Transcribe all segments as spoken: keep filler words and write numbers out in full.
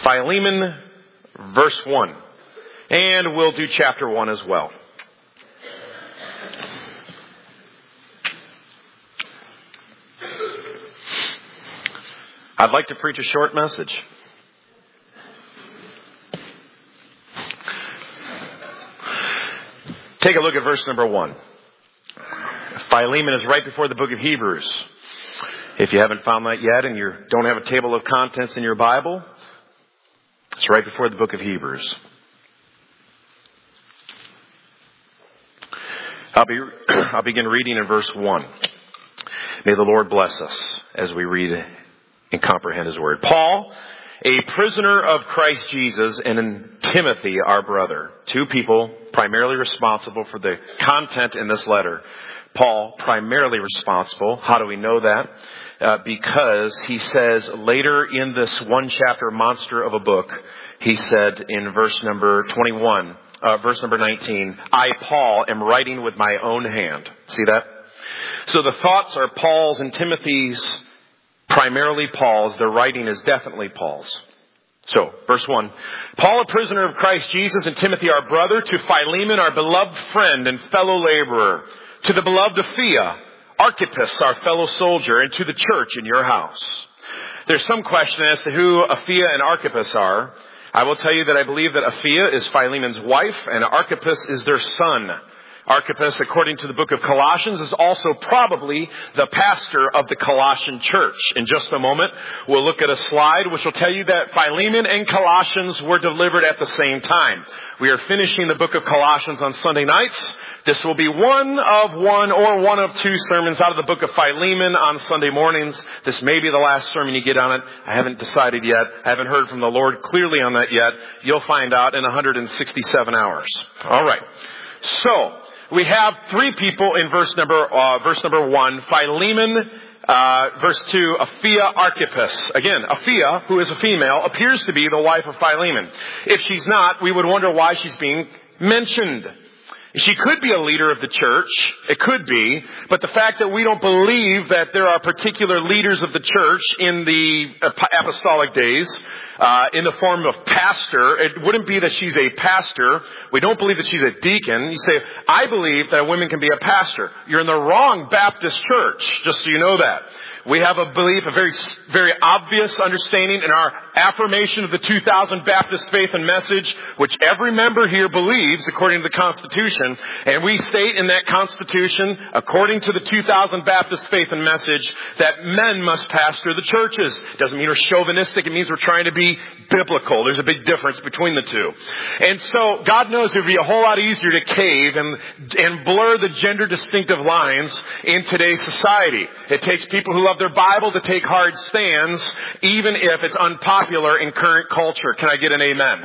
Philemon, verse one. And we'll do chapter one as well. I'd like to preach a short message. Take a look at verse number one. Philemon is right before the book of Hebrews. If you haven't found that yet and you don't have a table of contents in your Bible, it's right before the book of Hebrews. I'll be, I'll begin reading in verse one. May the Lord bless us as we read and comprehend His word. Paul, a prisoner of Christ Jesus, and in Timothy, our brother. Two people primarily responsible for the content in this letter. Paul, primarily responsible. How do we know that? Uh, because he says later in this one chapter monster of a book, he said in verse number twenty-one, uh, verse number nineteen, I, Paul, am writing with my own hand. See that? So the thoughts are Paul's and Timothy's, primarily Paul's. The writing is definitely Paul's. So, verse one. Paul, a prisoner of Christ Jesus, and Timothy, our brother, to Philemon, our beloved friend and fellow laborer, to the beloved Apphia, Archippus, our fellow soldier, and to the church in your house. There's some question as to who Apphia and Archippus are. I will tell you that I believe that Apphia is Philemon's wife, and Archippus is their son. Archippus, according to the book of Colossians, is also probably the pastor of the Colossian church. In just a moment, we'll look at a slide which will tell you that Philemon and Colossians were delivered at the same time. We are finishing the book of Colossians on Sunday nights. This will be one of one or one of two sermons out of the book of Philemon on Sunday mornings. This may be the last sermon you get on it. I haven't decided yet. I haven't heard from the Lord clearly on that yet. You'll find out in one hundred sixty-seven hours. All right. So, we have three people in verse number uh, verse number one. Philemon, uh, verse two, Apphia, Archippus. Again, Apphia, who is a female, appears to be the wife of Philemon. If she's not, we would wonder why she's being mentioned. She could be a leader of the church. It could be. But the fact that we don't believe that there are particular leaders of the church in the apostolic days, uh, in the form of pastor, it wouldn't be that she's a pastor. We don't believe that she's a deacon. You say, I believe that a woman can be a pastor. You're in the wrong Baptist church, just so you know that. We have a belief, a very, very obvious understanding in our affirmation of the two thousand Baptist faith and message, which every member here believes according to the Constitution. And we state in that Constitution, according to the two thousand Baptist faith and message, that men must pastor the churches. It doesn't mean we're chauvinistic. It means we're trying to be biblical. There's a big difference between the two. And so God knows it would be a whole lot easier to cave and, and blur the gender distinctive lines in today's society. It takes people who love their Bible to take hard stands, even if it's unpopular in current culture. Can I get an amen?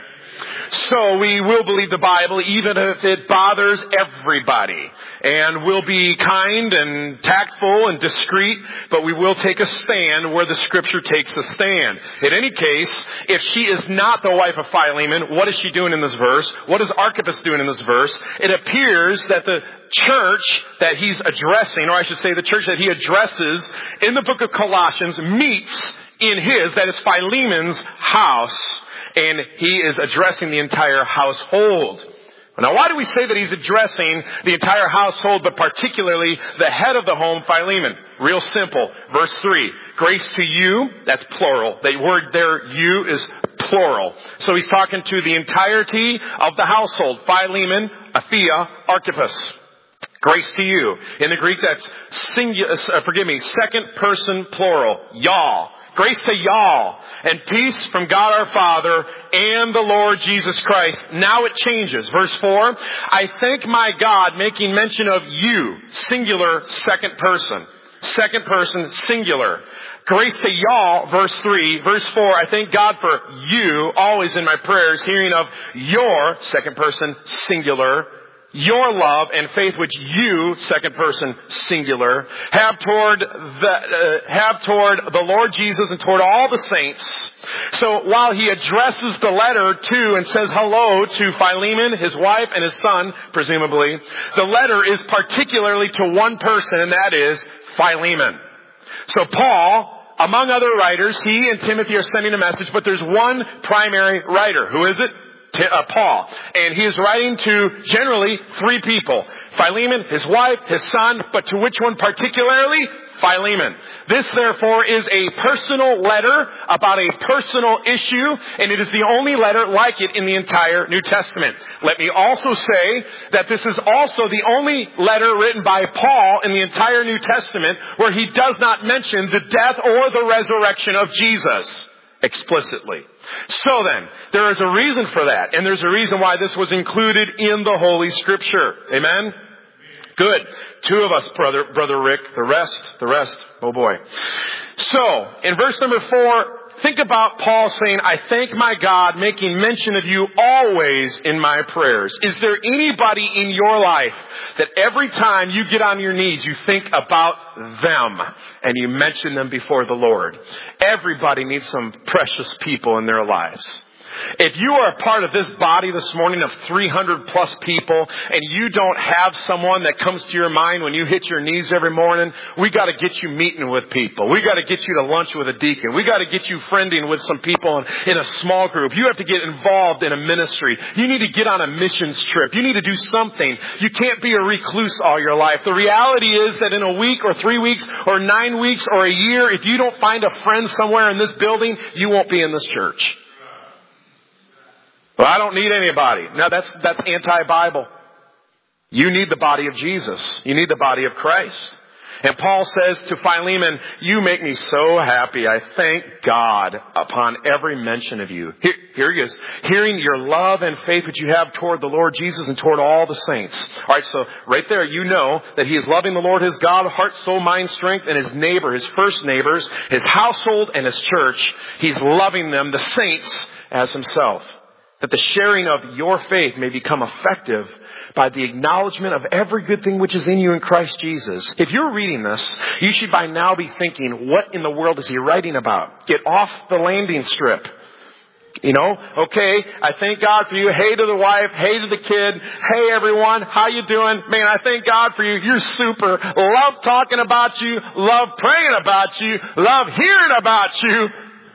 So we will believe the Bible even if it bothers everybody. And we'll be kind and tactful and discreet, but we will take a stand where the Scripture takes a stand. In any case, if she is not the wife of Philemon, what is she doing in this verse? What is Archippus doing in this verse? It appears that the church that he's addressing, or I should say the church that he addresses in the book of Colossians, meets in his, that is Philemon's house. And he is addressing the entire household. Now, why do we say that he's addressing the entire household, but particularly the head of the home, Philemon? Real simple. Verse three. Grace to you, that's plural. The word there, you, is plural. So he's talking to the entirety of the household. Philemon, Apphia, Archippus. Grace to you. In the Greek, that's singular, uh, forgive me, second person plural. Y'all. Grace to y'all, and peace from God our Father and the Lord Jesus Christ. Now it changes. Verse four, I thank my God, making mention of you, singular, second person. Second person, singular. Grace to y'all, verse three. Verse four, I thank God for you, always in my prayers, hearing of your, second person, singular, your love and faith which you, second person singular, have toward the uh, have toward the Lord Jesus and toward all the saints. So while he addresses the letter to and says hello to Philemon, his wife, and his son, presumably, the letter is particularly to one person, and that is Philemon. So Paul, among other writers, he and Timothy are sending a message, but there's one primary writer. Who is it? Uh, Paul. And he is writing to generally three people. Philemon, his wife, his son, but to which one particularly? Philemon. This, therefore, is a personal letter about a personal issue, and it is the only letter like it in the entire New Testament. Let me also say that this is also the only letter written by Paul in the entire New Testament where he does not mention the death or the resurrection of Jesus explicitly. So then, there is a reason for that, and there's a reason why this was included in the Holy Scripture. Amen? Good. Two of us, brother, brother Rick. The rest, the rest, oh boy. So, in verse number four, think about Paul saying, I thank my God, making mention of you always in my prayers. Is there anybody in your life that every time you get on your knees, you think about them and you mention them before the Lord? Everybody needs some precious people in their lives. If you are a part of this body this morning of three hundred plus people and you don't have someone that comes to your mind when you hit your knees every morning, we got to get you meeting with people. We got to get you to lunch with a deacon. We got to get you friending with some people in, in a small group. You have to get involved in a ministry. You need to get on a missions trip. You need to do something. You can't be a recluse all your life. The reality is that in a week or three weeks or nine weeks or a year, if you don't find a friend somewhere in this building, you won't be in this church. Well, I don't need anybody. No, that's, that's anti-Bible. You need the body of Jesus. You need the body of Christ. And Paul says to Philemon, you make me so happy. I thank God upon every mention of you. Here, here he is. Hearing your love and faith that you have toward the Lord Jesus and toward all the saints. All right, so right there you know that he is loving the Lord his God, heart, soul, mind, strength, and his neighbor, his first neighbors, his household, and his church. He's loving them, the saints, as himself. That the sharing of your faith may become effective by the acknowledgement of every good thing which is in you in Christ Jesus. If you're reading this, you should by now be thinking, what in the world is he writing about? Get off the landing strip. You know, okay, I thank God for you. Hey to the wife. Hey to the kid. Hey everyone, how you doing? Man, I thank God for you. You're super. Love talking about you. Love praying about you. Love hearing about you.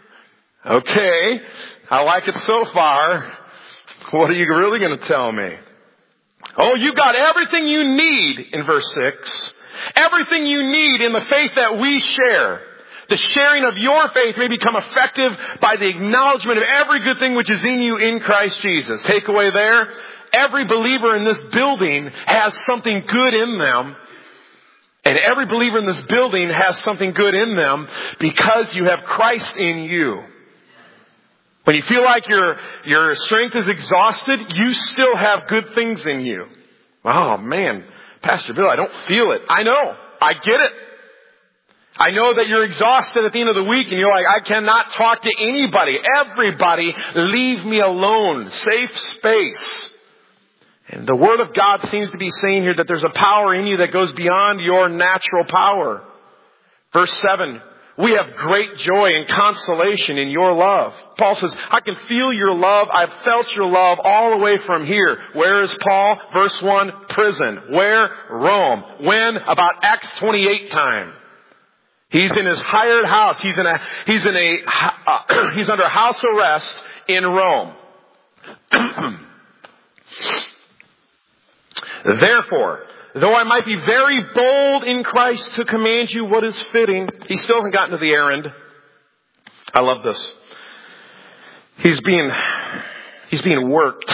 Okay. I like it so far. What are you really going to tell me? Oh, you got everything you need in verse six. Everything you need in the faith that we share. The sharing of your faith may become effective by the acknowledgement of every good thing which is in you in Christ Jesus. Takeaway there. Every believer in this building has something good in them. And every believer in this building has something good in them because you have Christ in you. When you feel like your, your strength is exhausted, you still have good things in you. Oh man, Pastor Bill, I don't feel it. I know. I get it. I know that you're exhausted at the end of the week and you're like, I cannot talk to anybody. Everybody, leave me alone. Safe space. And the Word of God seems to be saying here that there's a power in you that goes beyond your natural power. Verse seven. We have great joy and consolation in your love. Paul says, I can feel your love. I've felt your love all the way from here. Where is Paul? Verse one, prison. Where? Rome. When? About Acts twenty-eight time. He's in his hired house. He's in a, he's in a, uh, he's under house arrest in Rome. Therefore, though I might be very bold in Christ to command you what is fitting, he still hasn't gotten to the errand. I love this. He's being, he's being worked.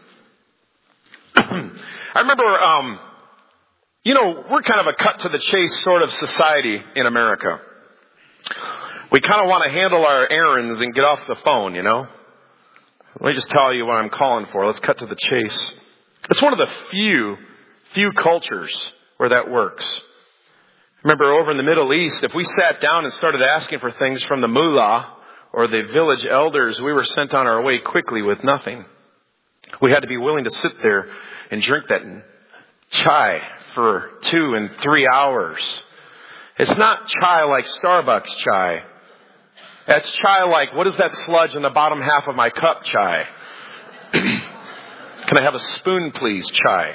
I remember, um, you know, we're kind of a cut to the chase sort of society in America. We kind of want to handle our errands and get off the phone, you know. Let me just tell you what I'm calling for. Let's cut to the chase. It's one of the few Few cultures where that works. Remember over in the Middle East, if we sat down and started asking for things from the mullah or the village elders, we were sent on our way quickly with nothing. We had to be willing to sit there and drink that chai for two and three hours. It's not chai like Starbucks chai. That's chai like, what is that sludge in the bottom half of my cup chai? Can I have a spoon please chai?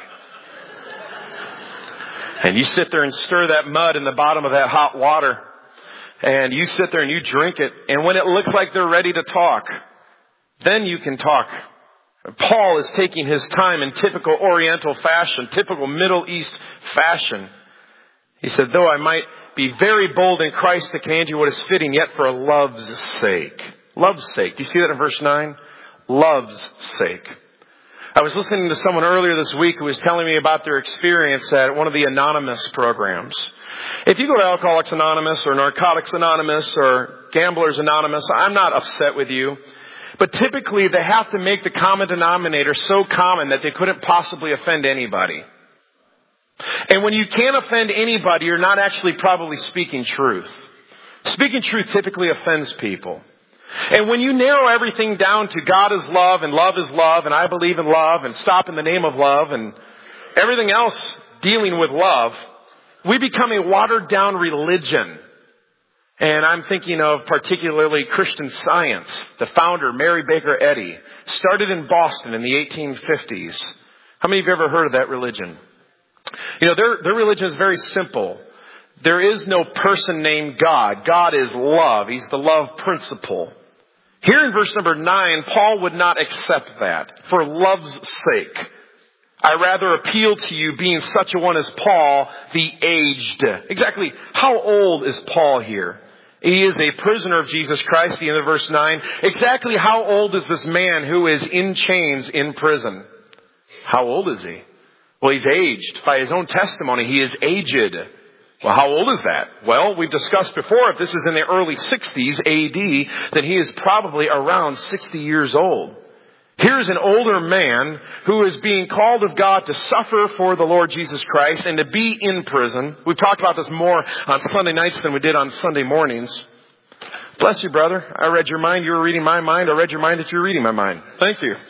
And you sit there and stir that mud in the bottom of that hot water. And you sit there and you drink it. And when it looks like they're ready to talk, then you can talk. Paul is taking his time in typical Oriental fashion, typical Middle East fashion. He said, though I might be very bold in Christ to command you what is fitting, yet for love's sake. Love's sake. Do you see that in verse nine? Love's sake. I was listening to someone earlier this week who was telling me about their experience at one of the Anonymous programs. If you go to Alcoholics Anonymous or Narcotics Anonymous or Gamblers Anonymous, I'm not upset with you. But typically they have to make the common denominator so common that they couldn't possibly offend anybody. And when you can't offend anybody, you're not actually probably speaking truth. Speaking truth typically offends people. And when you narrow everything down to God is love and love is love and I believe in love and stop in the name of love and everything else dealing with love, we become a watered down religion. And I'm thinking of particularly Christian Science. The founder, Mary Baker Eddy, started in Boston in the eighteen fifties. How many of you have ever heard of that religion? You know, their, their religion is very simple. There is no person named God. God is love. He's the love principle. Here in verse number nine, Paul would not accept that for love's sake. I rather appeal to you, being such a one as Paul, the aged. Exactly how old is Paul here? He is a prisoner of Jesus Christ, the end of verse nine. Exactly how old is this man who is in chains in prison? How old is he? Well, he's aged. By his own testimony, he is aged. Well, how old is that? Well, we've discussed before, if this is in the early sixties A D, then he is probably around sixty years old. Here's an older man who is being called of God to suffer for the Lord Jesus Christ and to be in prison. We've talked about this more on Sunday nights than we did on Sunday mornings. Bless you, brother. I read your mind. You were reading my mind. I read your mind that you were reading my mind. Thank you.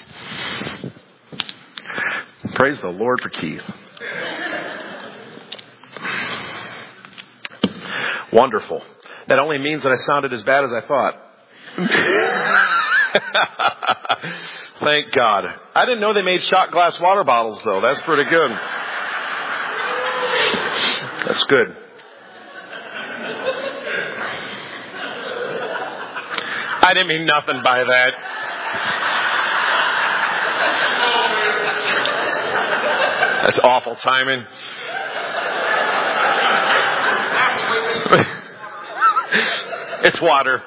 Praise the Lord for Keith. Wonderful. That only means that I sounded as bad as I thought. Thank God. I didn't know they made shot glass water bottles, though. That's pretty good. That's good. I didn't mean nothing by that. That's awful timing. It's water.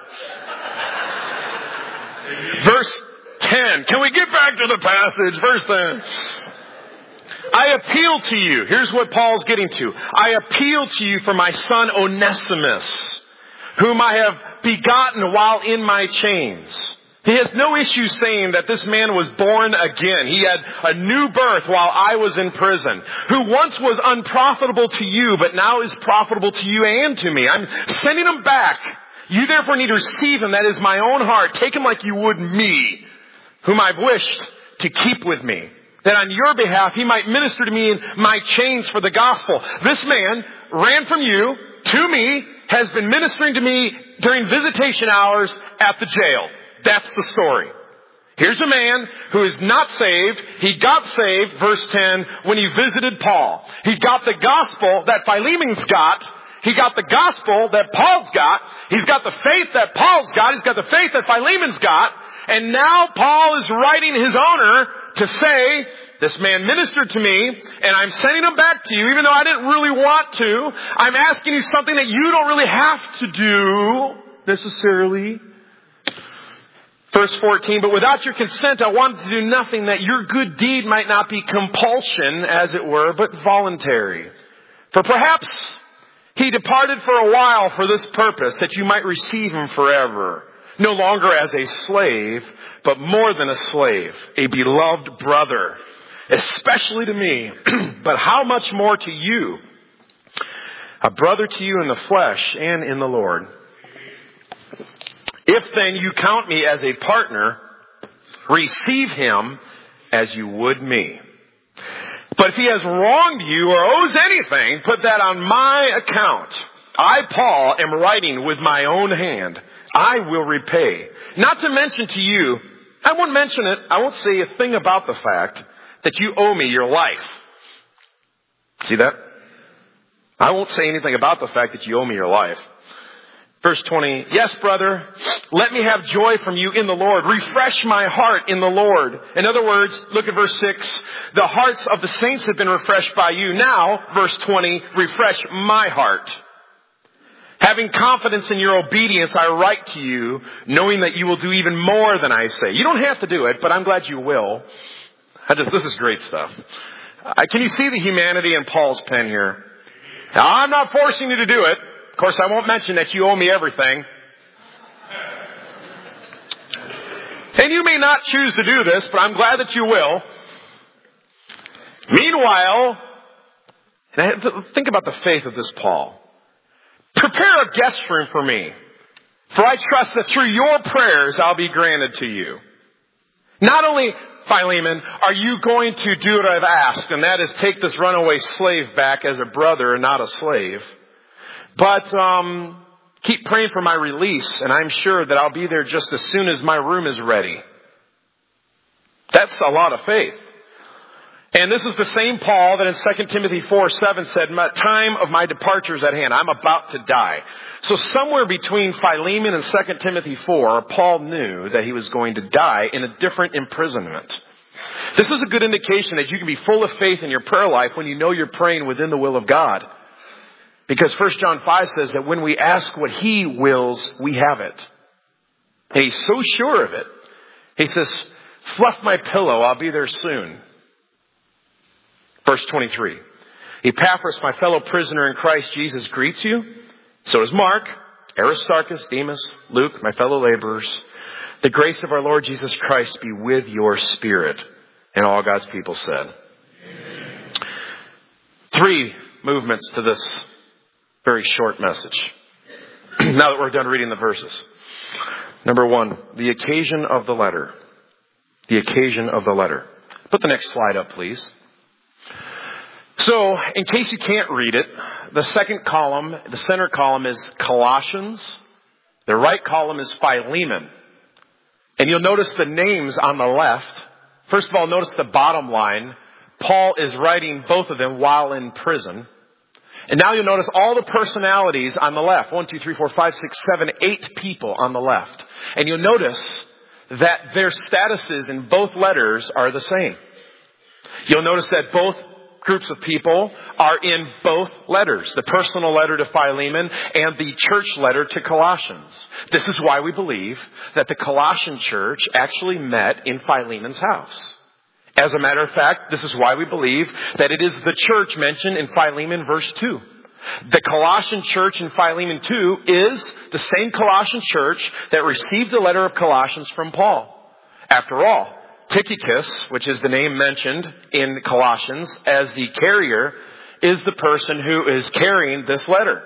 Verse ten. Can we get back to the passage? Verse ten. I appeal to you. Here's what Paul's getting to. I appeal to you for my son Onesimus, whom I have begotten while in my chains. He has no issue saying that this man was born again. He had a new birth while I was in prison, who once was unprofitable to you, but now is profitable to you and to me. I'm sending him back. You therefore need to receive him. That is my own heart. Take him like you would me, whom I've wished to keep with me, that on your behalf he might minister to me in my chains for the gospel. This man ran from you to me, has been ministering to me during visitation hours at the jail. That's the story. Here's a man who is not saved. He got saved, verse ten, when he visited Paul. He got the gospel that Philemon's got. He got the gospel that Paul's got. He's got the faith that Paul's got. He's got the faith that Philemon's got. And now Paul is writing his owner to say, this man ministered to me, and I'm sending him back to you, even though I didn't really want to. I'm asking you something that you don't really have to do necessarily. Verse fourteen, but without your consent, I wanted to do nothing, that your good deed might not be compulsion, as it were, but voluntary. For perhaps he departed for a while for this purpose, that you might receive him forever. No longer as a slave, but more than a slave, a beloved brother, especially to me, but how much more to you, a brother to you in the flesh and in the Lord. If then you count me as a partner, receive him as you would me. But if he has wronged you or owes anything, put that on my account. I, Paul, am writing with my own hand. I will repay. Not to mention to you, I won't mention it, I won't say a thing about the fact that you owe me your life. See that? I won't say anything about the fact that you owe me your life. Verse twenty, yes, brother, let me have joy from you in the Lord. Refresh my heart in the Lord. In other words, look at verse six. The hearts of the saints have been refreshed by you. Now, verse twenty, refresh my heart. Having confidence in your obedience, I write to you, knowing that you will do even more than I say. You don't have to do it, but I'm glad you will. I just, this is great stuff. Uh, can you see the humanity in Paul's pen here? Now, I'm not forcing you to do it. Of course, I won't mention that you owe me everything. And you may not choose to do this, but I'm glad that you will. Meanwhile, and I have to think about the faith of this Paul. Prepare a guest room for me, for I trust that through your prayers I'll be granted to you. Not only, Philemon, are you going to do what I've asked, and that is take this runaway slave back as a brother and not a slave, but um, keep praying for my release, and I'm sure that I'll be there just as soon as my room is ready. That's a lot of faith. And this is the same Paul that in Second Timothy four seven said, my time of my departure is at hand. I'm about to die. So somewhere between Philemon and Second Timothy four, Paul knew that he was going to die in a different imprisonment. This is a good indication that you can be full of faith in your prayer life when you know you're praying within the will of God. Because First John five says that when we ask what he wills, we have it. And he's so sure of it. He says, fluff my pillow, I'll be there soon. Verse twenty-three, Epaphras, my fellow prisoner in Christ Jesus, greets you. So does Mark, Aristarchus, Demas, Luke, my fellow laborers. The grace of our Lord Jesus Christ be with your spirit. And all God's people said. Amen. Three movements to this very short message. Now that we're done reading the verses. Number one, the occasion of the letter. The occasion of the letter. Put the next slide up, please. So, in case you can't read it, the second column, the center column is Colossians. The right column is Philemon. And you'll notice the names on the left. First of all, notice the bottom line. Paul is writing both of them while in prison. And now you'll notice all the personalities on the left. One, two, three, four, five, six, seven, eight people on the left. And you'll notice that their statuses in both letters are the same. You'll notice that both groups of people are in both letters, the personal letter to Philemon and the church letter to Colossians. This is why we believe that the Colossian church actually met in Philemon's house. As a matter of fact, this is why we believe that it is the church mentioned in Philemon verse two. The Colossian church in Philemon two is the same Colossian church that received the letter of Colossians from Paul. After all, Tychicus, which is the name mentioned in Colossians as the carrier, is the person who is carrying this letter.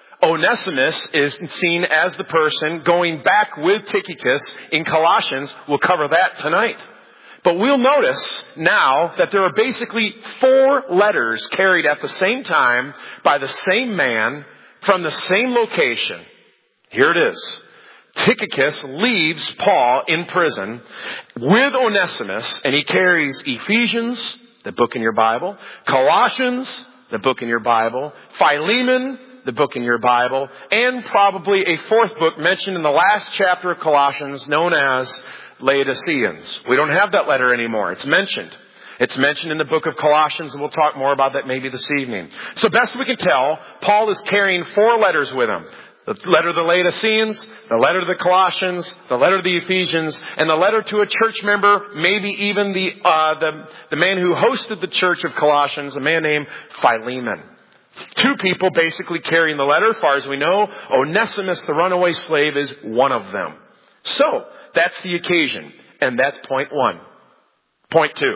Onesimus is seen as the person going back with Tychicus in Colossians. We'll cover that tonight. But we'll notice now that there are basically four letters carried at the same time by the same man from the same location. Here it is. Tychicus leaves Paul in prison with Onesimus, and he carries Ephesians, the book in your Bible, Colossians, the book in your Bible, Philemon, the book in your Bible, and probably a fourth book mentioned in the last chapter of Colossians known as Laodiceans. We don't have that letter anymore. It's mentioned. It's mentioned in the book of Colossians, and we'll talk more about that maybe this evening. So best we can tell, Paul is carrying four letters with him. The letter to the Laodiceans, the letter to the Colossians, the letter to the Ephesians, and the letter to a church member, maybe even the, uh, the, the man who hosted the church of Colossians, a man named Philemon. Two people basically carrying the letter, as far as we know. Onesimus, the runaway slave, is one of them. So, that's the occasion. And that's point one. Point two.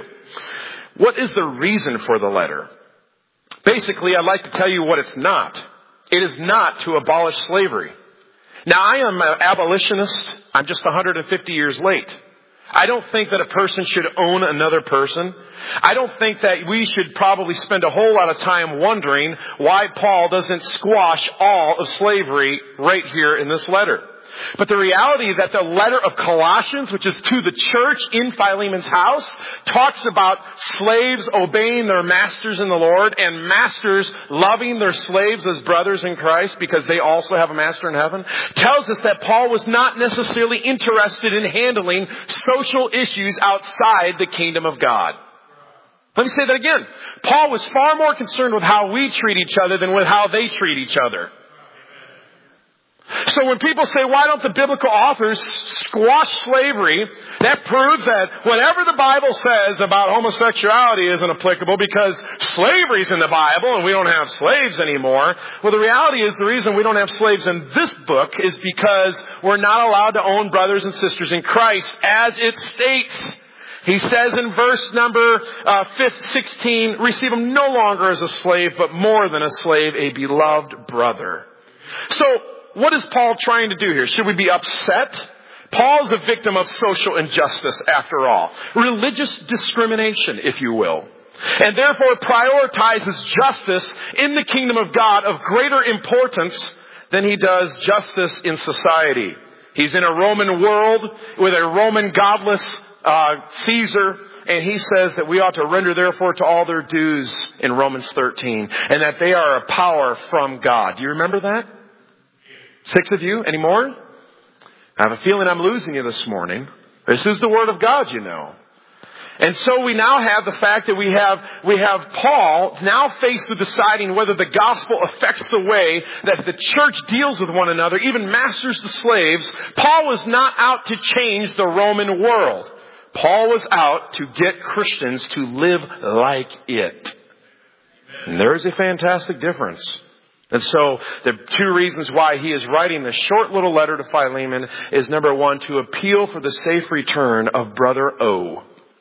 What is the reason for the letter? Basically, I'd like to tell you what it's not. It is not to abolish slavery. Now, I am an abolitionist. I'm just one hundred fifty years late. I don't think that a person should own another person. I don't think that we should probably spend a whole lot of time wondering why Paul doesn't squash all of slavery right here in this letter. But the reality that the letter of Colossians, which is to the church in Philemon's house, talks about slaves obeying their masters in the Lord and masters loving their slaves as brothers in Christ because they also have a master in heaven, tells us that Paul was not necessarily interested in handling social issues outside the kingdom of God. Let me say that again. Paul was far more concerned with how we treat each other than with how they treat each other. So when people say, why don't the biblical authors squash slavery, that proves that whatever the Bible says about homosexuality isn't applicable because slavery's in the Bible and we don't have slaves anymore. Well, the reality is the reason we don't have slaves in this book is because we're not allowed to own brothers and sisters in Christ, as it states. He says in verse number uh, sixteen, receive him no longer as a slave, but more than a slave, a beloved brother. So, what is Paul trying to do here? Should we be upset? Paul's a victim of social injustice, after all. Religious discrimination, if you will. And therefore prioritizes justice in the kingdom of God of greater importance than he does justice in society. He's in a Roman world with a Roman godless uh, Caesar. And he says that we ought to render therefore to all their dues in Romans thirteen. And that they are a power from God. Do you remember that? Six of you? Any more? I have a feeling I'm losing you this morning. This is the Word of God, you know. And so we now have the fact that we have, we have Paul now faced with deciding whether the gospel affects the way that the church deals with one another, even masters the slaves. Paul was not out to change the Roman world. Paul was out to get Christians to live like it. And there is a fantastic difference. And so the two reasons why he is writing this short little letter to Philemon is, number one, to appeal for the safe return of Brother O.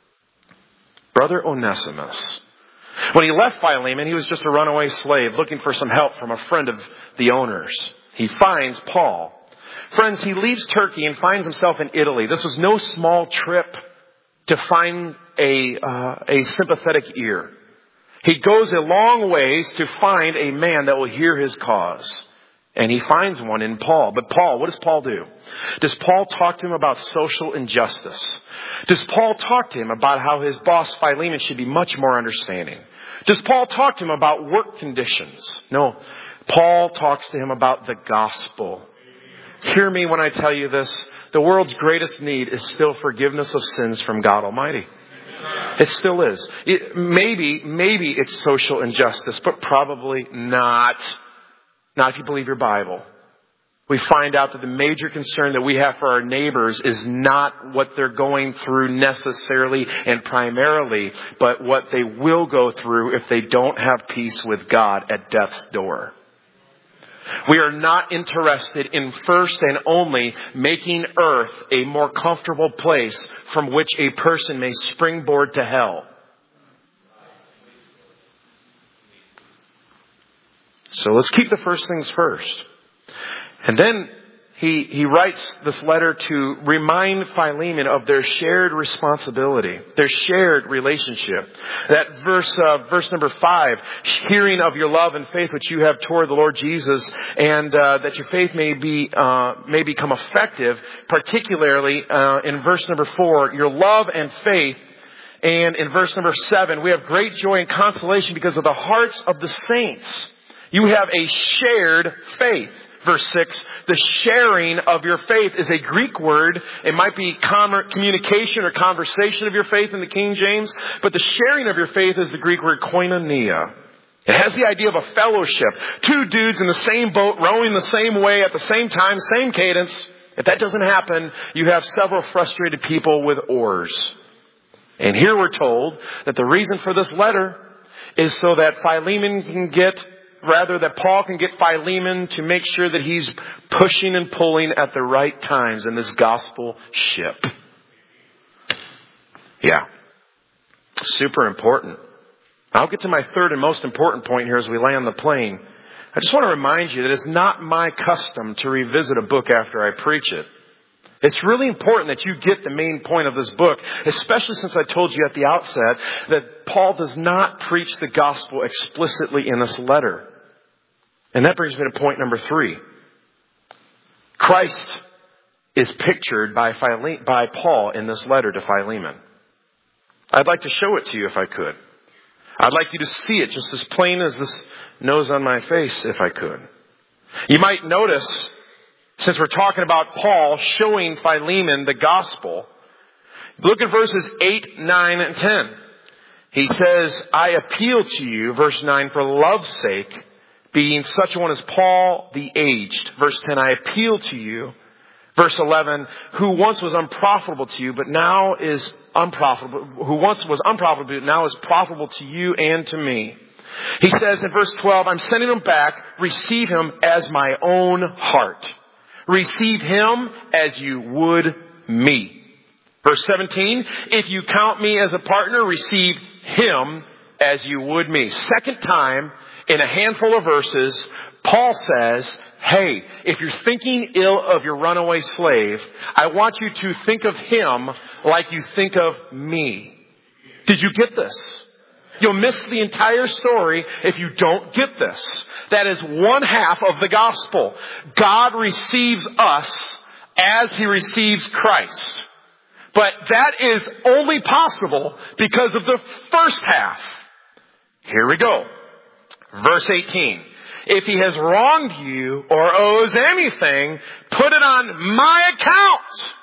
Brother Onesimus. When he left Philemon, he was just a runaway slave looking for some help from a friend of the owners. He finds Paul. Friends, he leaves Turkey and finds himself in Italy. This was no small trip to find a, uh, a sympathetic ear. He goes a long ways to find a man that will hear his cause. And he finds one in Paul. But Paul, what does Paul do? Does Paul talk to him about social injustice? Does Paul talk to him about how his boss Philemon should be much more understanding? Does Paul talk to him about work conditions? No. Paul talks to him about the gospel. Hear me when I tell you this. The world's greatest need is still forgiveness of sins from God Almighty. It still is. It, maybe, maybe it's social injustice, but probably not. Not if you believe your Bible. We find out that the major concern that we have for our neighbors is not what they're going through necessarily and primarily, but what they will go through if they don't have peace with God at death's door. We are not interested in first and only making earth a more comfortable place from which a person may springboard to hell. So let's keep the first things first. And then he, he writes this letter to remind Philemon of their shared responsibility, their shared relationship. That verse, uh, verse number five, hearing of your love and faith which you have toward the Lord Jesus, and uh, that your faith may be uh, may become effective, particularly uh, in verse number four, your love and faith. And in verse number seven, we have great joy and consolation because of the hearts of the saints. You have a shared faith. Verse six, the sharing of your faith is a Greek word. It might be communication or conversation of your faith in the King James. But the sharing of your faith is the Greek word koinonia. It has the idea of a fellowship. Two dudes in the same boat, rowing the same way at the same time, same cadence. If that doesn't happen, you have several frustrated people with oars. And here we're told that the reason for this letter is so that Philemon can get Rather, that Paul can get Philemon to make sure that he's pushing and pulling at the right times in this gospel ship. Yeah. Super important. I'll get to my third and most important point here as we land the plane. I just want to remind you that it's not my custom to revisit a book after I preach it. It's really important that you get the main point of this book, especially since I told you at the outset that Paul does not preach the gospel explicitly in this letter. And that brings me to point number three. Christ is pictured by Phile- by Paul in this letter to Philemon. I'd like to show it to you if I could. I'd like you to see it just as plain as this nose on my face if I could. You might notice, since we're talking about Paul showing Philemon the gospel, look at verses eight, nine, and ten. He says, I appeal to you, verse nine, for love's sake, being such a one as Paul the aged. Verse ten, I appeal to you. Verse eleven, who once was unprofitable to you, but now is unprofitable, who once was unprofitable, but now is profitable to you and to me. He says in verse twelve, I'm sending him back, receive him as my own heart. Receive him as you would me. Verse seventeen, if you count me as a partner, receive him as you would me. Second time in a handful of verses, Paul says, hey, if you're thinking ill of your runaway slave, I want you to think of him like you think of me. Did you get this? You'll miss the entire story if you don't get this. That is one half of the gospel. God receives us as he receives Christ. But that is only possible because of the first half. Here we go. Verse eighteen. If he has wronged you or owes anything, put it on my account.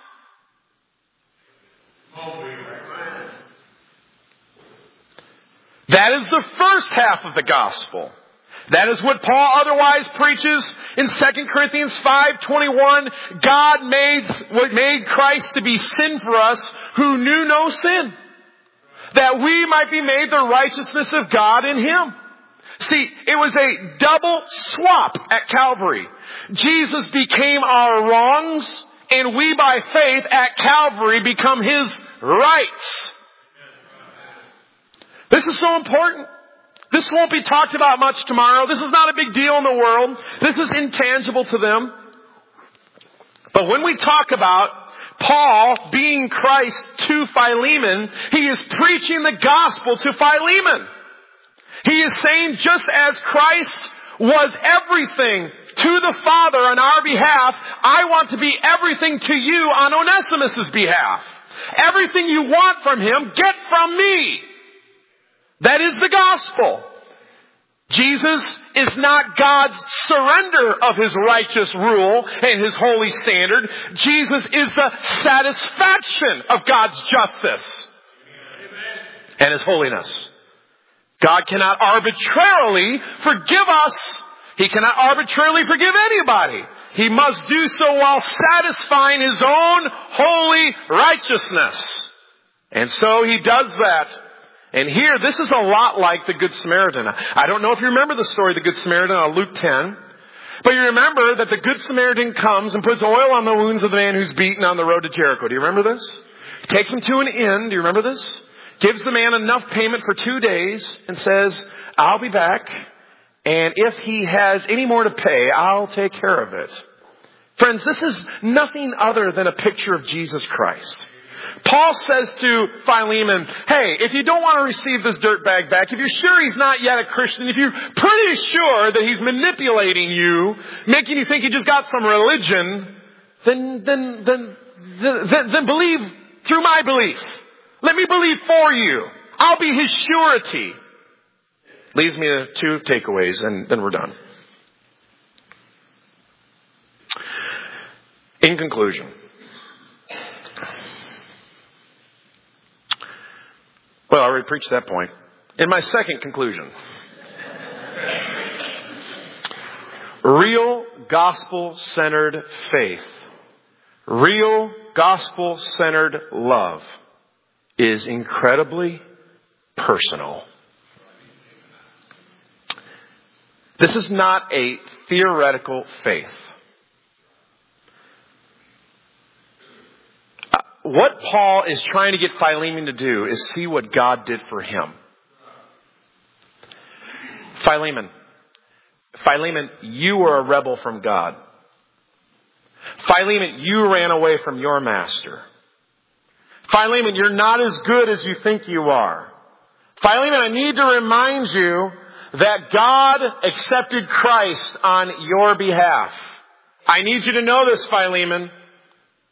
That is the first half of the gospel. That is what Paul otherwise preaches in Second Corinthians five twenty-one. God made, made Christ to be sin for us who knew no sin, that we might be made the righteousness of God in him. See, it was a double swap at Calvary. Jesus became our wrongs, and we by faith at Calvary become his rights. This is so important. This won't be talked about much tomorrow. This is not a big deal in the world. This is intangible to them. But when we talk about Paul being Christ to Philemon, he is preaching the gospel to Philemon. He is saying, just as Christ was everything to the Father on our behalf, I want to be everything to you on Onesimus' behalf. Everything you want from him, get from me. That is the gospel. Jesus is not God's surrender of his righteous rule and his holy standard. Jesus is the satisfaction of God's justice and his holiness. God cannot arbitrarily forgive us. He cannot arbitrarily forgive anybody. He must do so while satisfying his own holy righteousness. And so he does that. And here, this is a lot like the Good Samaritan. I don't know if you remember the story of the Good Samaritan on Luke ten. But you remember that the Good Samaritan comes and puts oil on the wounds of the man who's beaten on the road to Jericho. Do you remember this? Takes him to an inn. Do you remember this? Gives the man enough payment for two days and says, I'll be back. And if he has any more to pay, I'll take care of it. Friends, this is nothing other than a picture of Jesus Christ. Paul says to Philemon, hey, if you don't want to receive this dirtbag back, if you're sure he's not yet a Christian, if you're pretty sure that he's manipulating you, making you think he just got some religion, then, then, then, then, then believe through my belief. Let me believe for you. I'll be his surety. Leaves me to two takeaways, and then we're done. In conclusion, well, I already preached that point. In my second conclusion, real gospel-centered faith, real gospel-centered love is incredibly personal. This is not a theoretical faith. What Paul is trying to get Philemon to do is see what God did for him. Philemon, Philemon, you were a rebel from God. Philemon, you ran away from your master. Philemon, you're not as good as you think you are. Philemon, I need to remind you that God accepted Christ on your behalf. I need you to know this, Philemon.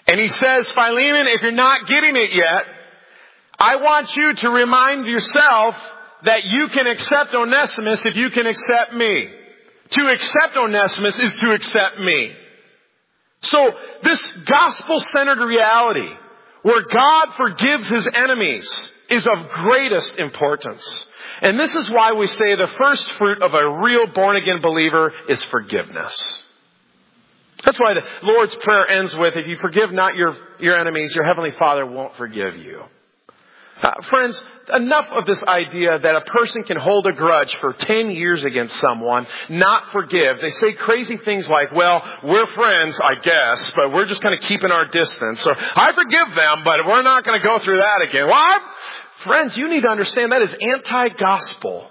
And he says, Philemon, if you're not getting it yet, I want you to remind yourself that you can accept Onesimus if you can accept me. To accept Onesimus is to accept me. So this gospel-centered reality where God forgives his enemies is of greatest importance. And this is why we say the first fruit of a real born-again believer is forgiveness. That's why the Lord's Prayer ends with, if you forgive not your, your enemies, your Heavenly Father won't forgive you. Uh, friends, enough of this idea that a person can hold a grudge for ten years against someone, not forgive. They say crazy things like, well, we're friends, I guess, but we're just kind of keeping our distance. Or, I forgive them, but we're not going to go through that again. Well, I'm, friends, you need to understand that is anti-gospel.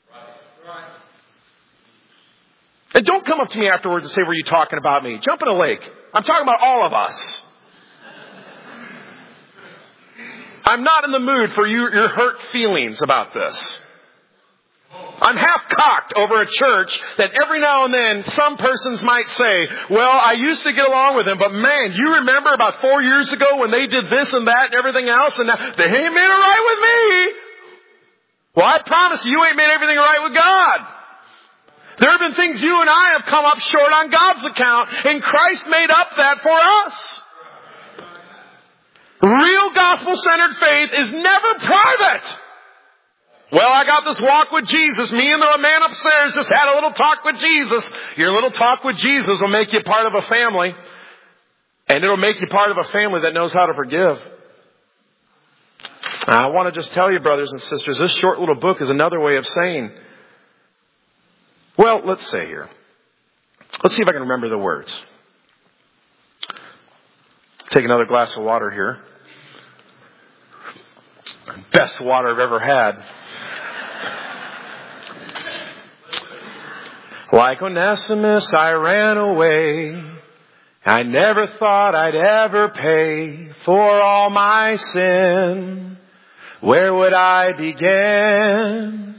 And don't come up to me afterwards and say, were you talking about me? Jump in a lake. I'm talking about all of us. I'm not in the mood for you, your hurt feelings about this. I'm half cocked over a church that every now and then some persons might say, well, I used to get along with them, but man, you remember about four years ago when they did this and that and everything else, and now they ain't made it right with me. Well, I promise you, you ain't made everything right with God. There have been things you and I have come up short on God's account, and Christ made up that for us. Real gospel-centered faith is never private. Well, I got this walk with Jesus. Me and the man upstairs just had a little talk with Jesus. Your little talk with Jesus will make you part of a family. And it'll make you part of a family that knows how to forgive. I want to just tell you, brothers and sisters, this short little book is another way of saying, well, let's say here. Let's see if I can remember the words. Take another glass of water here. Best water I've ever had. Like Onesimus, I ran away. I never thought I'd ever pay for all my sin. Where would I begin?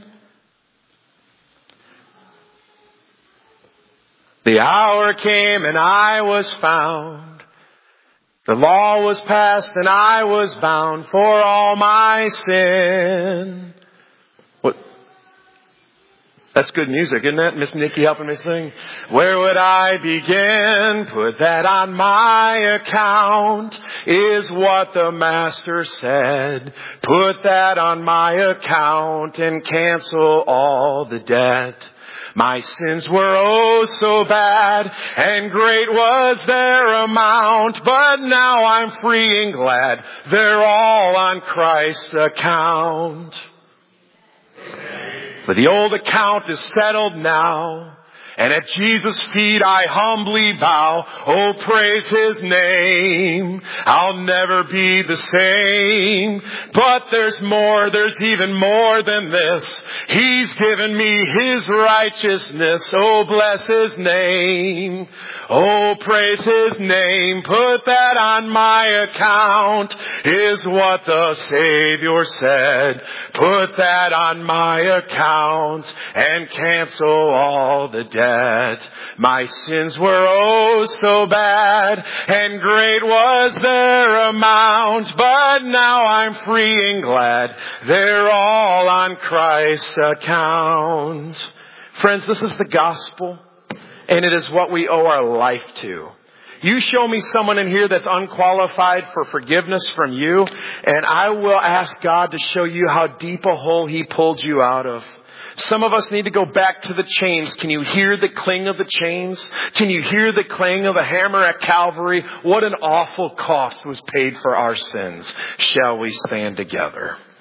The hour came and I was found. The law was passed and I was bound for all my sin. What? That's good music, isn't it? Miss Nikki helping me sing. Where would I begin? Put that on my account is what the Master said. Put that on my account and cancel all the debt. My sins were oh so bad, and great was their amount, but now I'm free and glad. They're all on Christ's account. For the old account is settled now, and at Jesus' feet I humbly bow. Oh, praise his name. I'll never be the same. But there's more, there's even more than this. He's given me his righteousness. Oh, bless his name. Oh, praise his name. Put that on my account is what the Savior said. Put that on my account and cancel all the debt. My sins were oh so bad, and great was their amount, but now I'm free and glad. They're all on Christ's account. Friends, this is the gospel, and it is what we owe our life to. You show me someone in here that's unqualified for forgiveness from you, and I will ask God to show you how deep a hole he pulled you out of. Some of us need to go back to the chains. Can you hear the cling of the chains? Can you hear the clang of a hammer at Calvary? What an awful cost was paid for our sins. Shall we stand together?